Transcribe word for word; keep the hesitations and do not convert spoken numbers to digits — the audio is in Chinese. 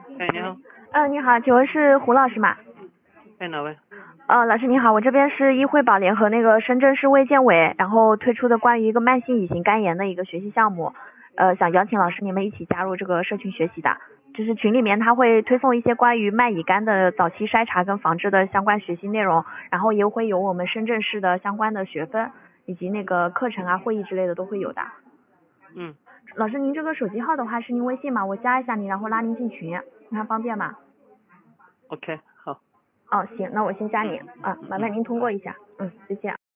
哎，你好。 呃，你好，请问是胡老师吗？ 哎，哪位？ 呃，老师你好，我这边是医惠保联和那个深圳市卫健委，然后推出的关于一个慢性乙型肝炎的一个学习项目，呃，想邀请老师你们一起加入这个社群学习的，就是群里面他会推送一些关于慢乙肝的早期筛查跟防治的相关学习内容，然后也会有我们深圳市的相关的学分以及那个课程啊、会议之类的都会有的。 嗯老师，您这个手机号的话是您微信吗？我加一下您，然后拉您进群，你看方便吗？ ，OK，好。 哦，行，那我先加您嗯啊，麻嗯， 烦您通好。 过一下，嗯，再见。